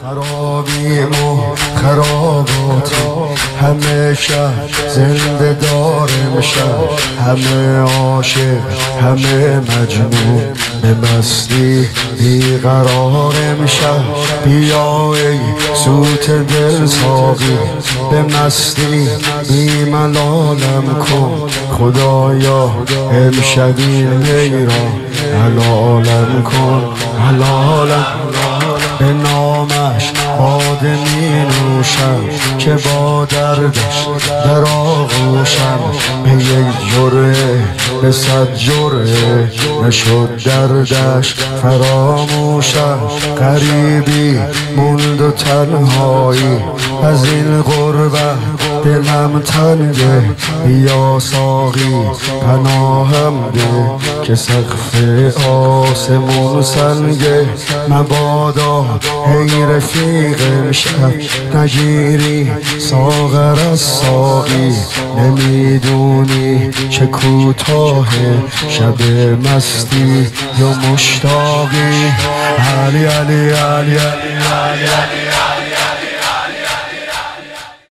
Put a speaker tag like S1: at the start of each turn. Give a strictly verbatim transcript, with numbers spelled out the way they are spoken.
S1: خرابیم و خراباتی همه شهر زنده دار امشب، همه عاشق همه مجنون به مستی بیقرار امشب. بیا ای سوت دل ساقی به مستی بی ملالم کن، خدایا امشب این می را حلالم کن، حلالم به نامش باده می نوشم که با دردش در آغوشم. به یک جرعه به صد جرعه نشد دردش فراموشم. غریبی موند و تنهایی از این غربت دلم تنگه، بیا ساقی پناهم ده که سقف آسمون سنگه. مبادا ای رفیق امشب نگیری ساغر از ساقی، نمیدونی چه کوتاه شب مستی و مشتاقی. علی علی علی علی علی علی